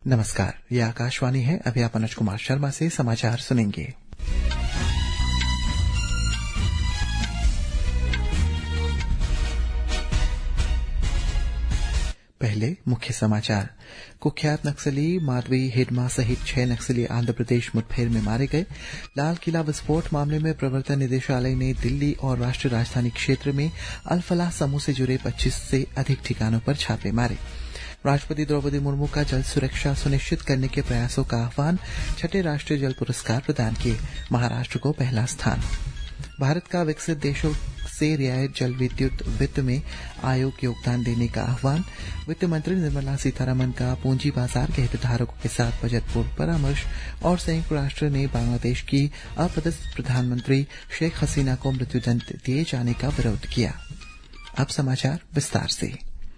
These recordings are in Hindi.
नमस्कार, ये आकाशवाणी है। अभी आप अनुज कुमार शर्मा से समाचार सुनेंगे। पहले मुख्य समाचार। कुख्यात नक्सली माधवी हिडमा सहित 6 नक्सली आंध्र प्रदेश मुठभेड़ में मारे गए। लाल किला विस्फोट मामले में प्रवर्तन निदेशालय ने दिल्ली और राष्ट्रीय राजधानी क्षेत्र में अल-फलाह समूह से जुड़े 25 से अधिक ठिकानों पर छापे मारे। राष्ट्रपति द्रौपदी मुर्मू का जल सुरक्षा सुनिश्चित करने के प्रयासों का आह्वान। 6ठे राष्ट्रीय जल पुरस्कार प्रदान किए। महाराष्ट्र को पहला स्थान। भारत का विकसित देशों से रियायत जल विद्युत वित्त में आयोग योगदान देने का आह्वान। वित्त मंत्री निर्मला सीतारमण का पूंजी बाजार के हितधारकों के साथ बजट पूर्व परामर्श। और संयुक्त राष्ट्र ने बांग्लादेश की अपदस्थ प्रधानमंत्री शेख हसीना को मृत्युदंड दिए जाने का विरोध किया। अब समाचार विस्तार से।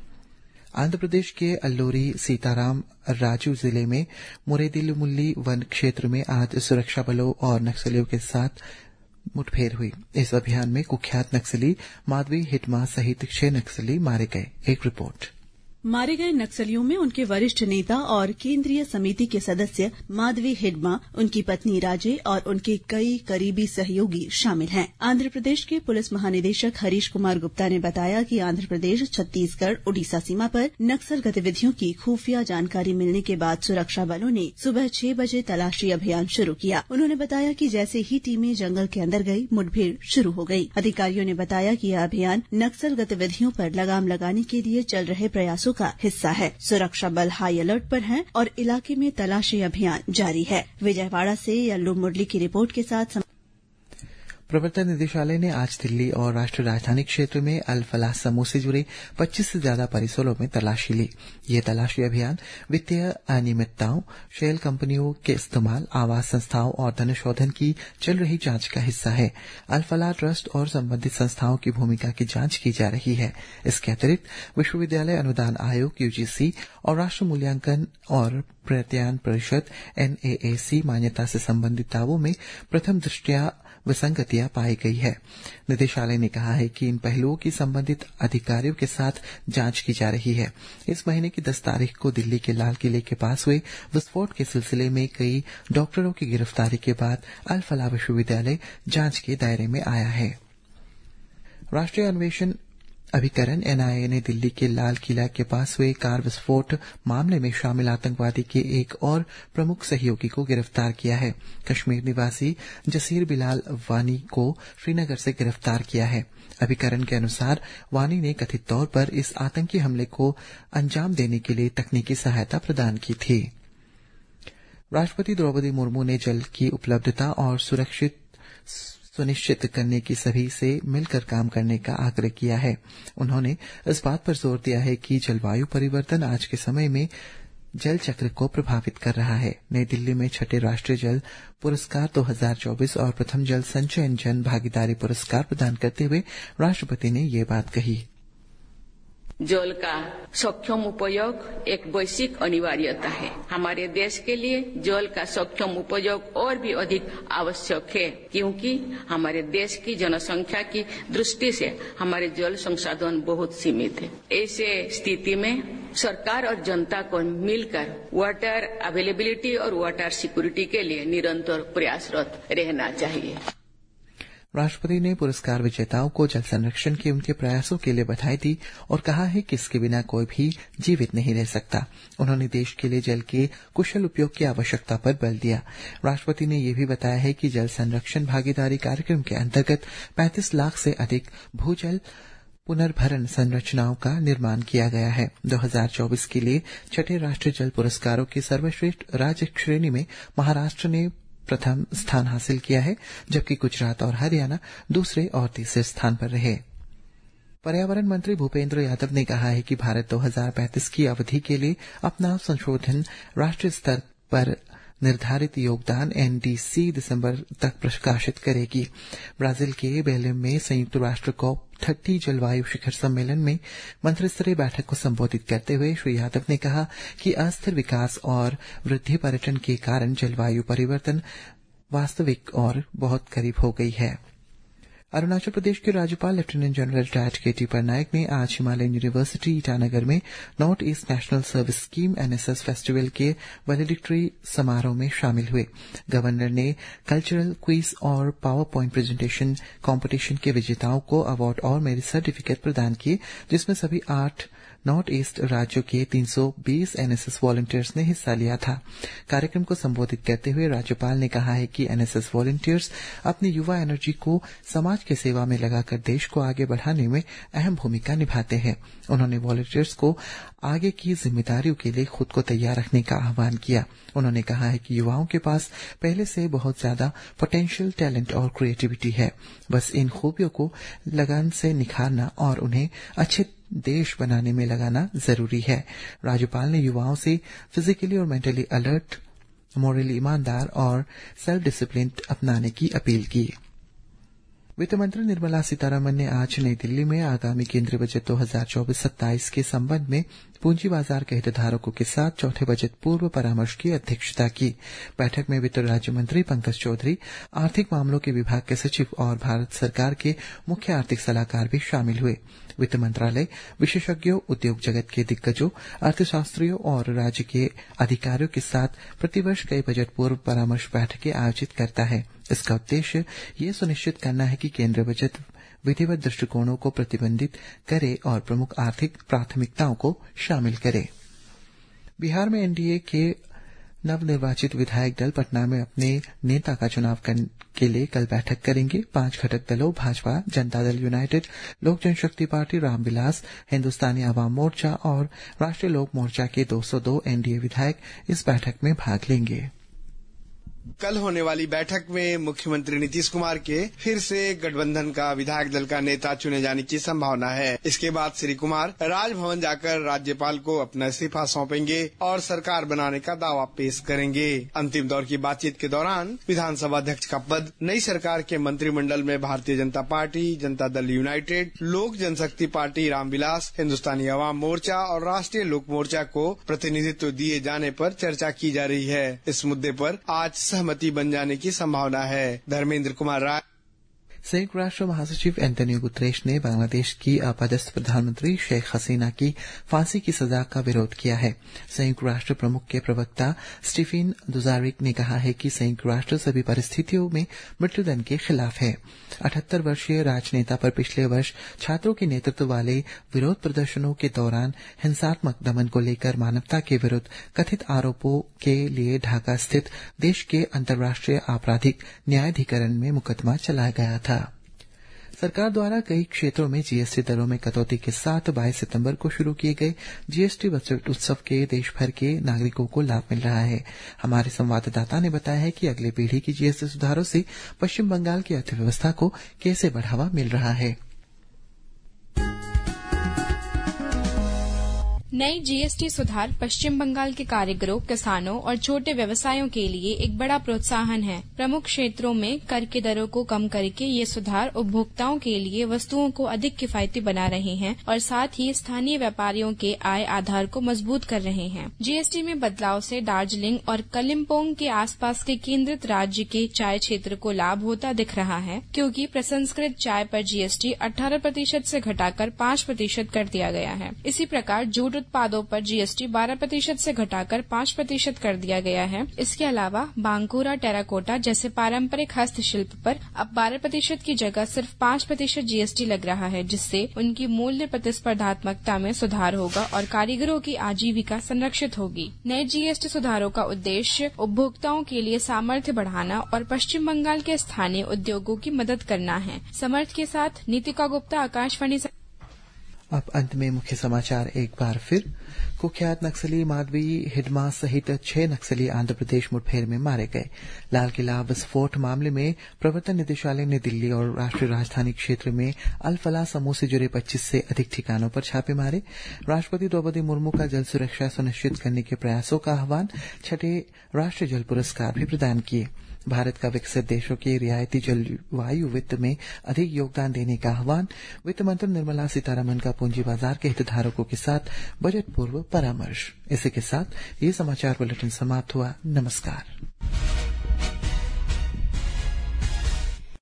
आंध्र प्रदेश के अल्लूरी सीताराम राजू जिले में मुरेदिलमुल्ली वन क्षेत्र में आज सुरक्षा बलों और नक्सलियों के साथ मुठभेड़ हुई। इस अभियान में कुख्यात नक्सली माधवी हिडमा सहित 6 नक्सली मारे गए। एक रिपोर्ट। मारे गए नक्सलियों में उनके वरिष्ठ नेता और केंद्रीय समिति के सदस्य माधवी हिडमा, उनकी पत्नी राजे और उनके कई करीबी सहयोगी शामिल हैं। आंध्र प्रदेश के पुलिस महानिदेशक हरीश कुमार गुप्ता ने बताया कि आंध्र प्रदेश छत्तीसगढ़ उड़ीसा सीमा पर नक्सल गतिविधियों की खुफिया जानकारी मिलने के बाद सुरक्षा बलों ने सुबह 6 बजे तलाशी अभियान शुरू किया। उन्होंने बताया कि जैसे ही टीमें जंगल के अंदर गई, मुठभेड़ शुरू हो गई। अधिकारियों ने बताया कि यह अभियान नक्सल गतिविधियों पर लगाम लगाने के लिए चल रहे प्रयासों का हिस्सा है। सुरक्षा बल हाई अलर्ट पर हैं और इलाके में तलाशी अभियान जारी है। विजयवाड़ा से यल्लू मुरली की रिपोर्ट के साथ प्रवर्तन निदेशालय ने आज दिल्ली और राष्ट्रीय राजधानी क्षेत्र में अल-फलाह समूह से जुड़े 25 से ज्यादा परिसरों में तलाशी ली। ये तलाशी अभियान वित्तीय अनियमितताओं, शेल कंपनियों के इस्तेमाल, आवास संस्थाओं और धनशोधन की चल रही जांच का हिस्सा है। अल-फलाह ट्रस्ट और संबंधित संस्थाओं की भूमिका की जांच की जा रही है। इसके अतिरिक्त विश्वविद्यालय अनुदान आयोग यूजीसी और राष्ट्रीय मूल्यांकन और प्रत्यायन परिषद NAAC मान्यता से संबंधित दावों में प्रथम दृष्टया विसंगतियां पाई गई है। निदेशालय ने कहा है कि इन पहलुओं की संबंधित अधिकारियों के साथ जांच की जा रही है। इस महीने की 10 तारीख को दिल्ली के लाल किले के पास हुए विस्फोट के सिलसिले में कई डॉक्टरों की गिरफ्तारी के बाद अल-फलाह विश्वविद्यालय जांच के दायरे में आया है। राष्ट्रीय अन्वेषण अभिकरण NIA ने दिल्ली के लाल किला के पास हुए कार विस्फोट मामले में शामिल आतंकवादी के एक और प्रमुख सहयोगी को गिरफ्तार किया है। कश्मीर निवासी जसीर बिलाल वानी को श्रीनगर से गिरफ्तार किया है। अभिकरण के अनुसार वानी ने कथित तौर पर इस आतंकी हमले को अंजाम देने के लिए तकनीकी सहायता प्रदान की थी। राष्ट्रपति द्रौपदी मुर्मू ने जल की उपलब्धता और सुनिश्चित करने की सभी से मिलकर काम करने का आग्रह किया है। उन्होंने इस बात पर जोर दिया है कि जलवायु परिवर्तन आज के समय में जल चक्र को प्रभावित कर रहा है। नई दिल्ली में 6ठे राष्ट्रीय जल पुरस्कार 2024 और प्रथम जल संचयन जन भागीदारी पुरस्कार प्रदान करते हुए राष्ट्रपति ने ये बात कही। जल का सक्षम उपयोग एक वैश्विक अनिवार्यता है। हमारे देश के लिए जल का सक्षम उपयोग और भी अधिक आवश्यक है, क्योंकि हमारे देश की जनसंख्या की दृष्टि से हमारे जल संसाधन बहुत सीमित है। ऐसे स्थिति में सरकार और जनता को मिलकर वाटर अवेलेबिलिटी और वाटर सिक्योरिटी के लिए निरंतर प्रयासरत रहना चाहिए। राष्ट्रपति ने पुरस्कार विजेताओं को जल संरक्षण के उनके प्रयासों के लिए बधाई दी और कहा है कि इसके बिना कोई भी जीवित नहीं रह सकता। उन्होंने देश के लिए जल के कुशल उपयोग की आवश्यकता पर बल दिया। राष्ट्रपति ने यह भी बताया है कि जल संरक्षण भागीदारी कार्यक्रम के अंतर्गत 35 लाख से अधिक भूजल पुनर्भरण संरचनाओं का निर्माण किया गया है। 2024 के लिए 6ठे राष्ट्रीय जल पुरस्कारों की सर्वश्रेष्ठ राज्य श्रेणी में महाराष्ट्र ने प्रथम स्थान हासिल किया है, जबकि गुजरात और हरियाणा दूसरे और तीसरे स्थान पर रहे। पर्यावरण मंत्री भूपेंद्र यादव ने कहा है कि भारत 2035 की अवधि के लिए अपना संशोधन राष्ट्रीय स्तर पर निर्धारित योगदान NDC दिसंबर तक प्रकाशित करेगी। ब्राजील के बेलेम में संयुक्त राष्ट्र COP30 जलवायु शिखर सम्मेलन में मंत्रिस्तरीय बैठक को संबोधित करते हुए श्री यादव ने कहा कि अस्थिर विकास और वृद्धि पर्यटन के कारण जलवायु परिवर्तन वास्तविक और बहुत करीब हो गई है। अरुणाचल प्रदेश के राज्यपाल लेफ्टिनेंट जनरल डॉ के.टी. पटनायक ने आज हिमालयन यूनिवर्सिटी ईटानगर में north east national service scheme NSS festival के वैलेडिक्टरी समारोह में शामिल हुए। गवर्नर ने कल्चरल क्विज और पावर पॉइंट प्रेजेंटेशन कॉम्पिटिशन के विजेताओं को अवार्ड और मेरिट सर्टिफिकेट प्रदान किए, जिसमें सभी 8 नॉर्थ ईस्ट राज्यों के 320 एनएसएस वॉलंटियर्स ने हिस्सा लिया था। कार्यक्रम को संबोधित करते हुए राज्यपाल ने कहा है कि एनएसएस वॉलंटियर्स अपनी युवा एनर्जी को समाज की सेवा में लगाकर देश को आगे बढ़ाने में अहम भूमिका निभाते हैं। उन्होंने वॉलंटियर्स को आगे की जिम्मेदारियों के लिए खुद को तैयार रखने का आह्वान किया। उन्होंने कहा है कि युवाओं के पास पहले से बहुत ज्यादा पोटेंशियल, टैलेंट और क्रिएटिविटी है। बस इन खूबियों को लगन से निखारना और उन्हें अच्छे देश बनाने में लगाना जरूरी है। राज्यपाल ने युवाओं से फिजिकली और मेंटली अलर्ट, मॉरली ईमानदार और सेल्फ डिसिप्लिन अपनाने की अपील की। वित्त मंत्री निर्मला सीतारमण ने आज नई दिल्ली में आगामी केंद्रीय बजट 2024-27 के संबंध में पूंजी बाजार के हितधारकों के साथ चौथे बजट पूर्व परामर्श की अध्यक्षता की। बैठक में वित्त राज्य मंत्री पंकज चौधरी, आर्थिक मामलों के विभाग के सचिव और भारत सरकार के मुख्य आर्थिक सलाहकार भी शामिल हुए। वित्त मंत्रालय विशेषज्ञों, उद्योग जगत के दिग्गजों, अर्थशास्त्रियों और राज्य के अधिकारियों के साथ प्रतिवर्ष कई बजट पूर्व परामर्श बैठकें आयोजित करता है। इसका उद्देश्य ये सुनिश्चित करना है कि केंद्रीय बजट विधिवत दृष्टिकोणों को प्रतिबिंबित करे और प्रमुख आर्थिक प्राथमिकताओं को शामिल करे। बिहार में एनडीए के नवनिर्वाचित विधायक दल पटना में अपने नेता का चुनाव के लिए कल बैठक करेंगे। 5 घटक दलों भाजपा, जनता दल यूनाइटेड, लोक जनशक्ति पार्टी, रामविलास, हिंदुस्तानी आवाम मोर्चा और राष्ट्रीय लोक मोर्चा के 202 एनडीए विधायक इस बैठक में भाग लेंगे। कल होने वाली बैठक में मुख्यमंत्री नीतीश कुमार के फिर से गठबंधन का विधायक दल का नेता चुने जाने की संभावना है। इसके बाद श्री कुमार राजभवन जाकर राज्यपाल को अपना इस्तीफा सौंपेंगे और सरकार बनाने का दावा पेश करेंगे। अंतिम दौर की बातचीत के दौरान विधानसभा अध्यक्ष का पद नई सरकार के मंत्रिमंडल में भारतीय जनता पार्टी, जनता दल यूनाइटेड, लोक जनशक्ति पार्टी, रामविलास, हिंदुस्तानी अवाम मोर्चा और राष्ट्रीय लोक मोर्चा को प्रतिनिधित्व दिए जाने पर चर्चा की जा रही है। इस मुद्दे पर आज सहमति बन जाने की संभावना है। धर्मेंद्र कुमार राय। संयुक्त राष्ट्र महासचिव एंटोनियो गुतरेश ने बांग्लादेश की अपदस्थ प्रधानमंत्री शेख हसीना की फांसी की सजा का विरोध किया है। संयुक्त राष्ट्र प्रमुख के प्रवक्ता स्टीफन दुजारिक ने कहा है कि संयुक्त राष्ट्र सभी परिस्थितियों में मृत्युदंड के खिलाफ है। 78 वर्षीय राजनेता पर पिछले वर्ष छात्रों के नेतृत्व वाले विरोध प्रदर्शनों के दौरान हिंसात्मक दमन को लेकर मानवता के विरुद्ध कथित आरोपों के लिए ढाका स्थित देश के अंतर्राष्ट्रीय आपराधिक न्यायाधिकरण में मुकदमा चलाया गया था। सरकार द्वारा कई क्षेत्रों में जीएसटी दरों में कटौती के साथ 22 सितंबर को शुरू किए गए जीएसटी बजट उत्सव के देश भर के नागरिकों को लाभ मिल रहा है। हमारे संवाददाता ने बताया है कि अगली पीढ़ी की जीएसटी सुधारों से पश्चिम बंगाल की अर्थव्यवस्था को कैसे बढ़ावा मिल रहा है। नई जीएसटी सुधार पश्चिम बंगाल के कारीगरों, किसानों और छोटे व्यवसायों के लिए एक बड़ा प्रोत्साहन है। प्रमुख क्षेत्रों में कर की दरों को कम करके ये सुधार उपभोक्ताओं के लिए वस्तुओं को अधिक किफायती बना रहे हैं और साथ ही स्थानीय व्यापारियों के आय आधार को मजबूत कर रहे हैं। जीएसटी में बदलाव से दार्जिलिंग और कलिम्पोंग के आसपास के केंद्रित राज्य के चाय क्षेत्र को लाभ होता दिख रहा है, क्योंकि प्रसंस्कृत चाय पर जीएसटी 18% से घटाकर 5% कर दिया गया है। इसी प्रकार जूट उत्पादों पर जीएसटी 12% से घटाकर 5% कर दिया गया है। इसके अलावा बांकुरा टेराकोटा जैसे पारंपरिक हस्तशिल्प पर अब 12% की जगह सिर्फ 5% जीएसटी लग रहा है, जिससे उनकी मूल्य प्रतिस्पर्धात्मकता में सुधार होगा और कारीगरों की आजीविका संरक्षित होगी। नए जीएसटी सुधारों का उद्देश्य उपभोक्ताओं के लिए सामर्थ्य बढ़ाना और पश्चिम बंगाल के स्थानीय उद्योगों की मदद करना है। समर्थ के साथ नीतिका गुप्ता, आकाशवाणी। अब अंत में मुख्य समाचार एक बार फिर। कुख्यात नक्सली माधवी हिडमा सहित 6 नक्सली आंध्र प्रदेश मुठभेड़ में मारे गए। लाल किला विस्फोट मामले में प्रवर्तन निदेशालय ने दिल्ली और राष्ट्रीय राजधानी क्षेत्र में अल फलाह समूह से जुड़े 25 से अधिक ठिकानों पर छापे मारे। राष्ट्रपति द्रौपदी मुर्मू का जल सुरक्षा सुनिश्चित करने के प्रयासों का आह्वान। 6ठे राष्ट्रीय जल पुरस्कार भी प्रदान किए। भारत का विकसित देशों के रियायती जलवायु वित्त में अधिक योगदान देने का आह्वान। वित्त मंत्री निर्मला सीतारमण का पूंजी बाजार के हितधारकों के साथ बजट पूर्व परामर्श। इसी के साथ ये समाचार बुलेटिन समाप्त हुआ। नमस्कार।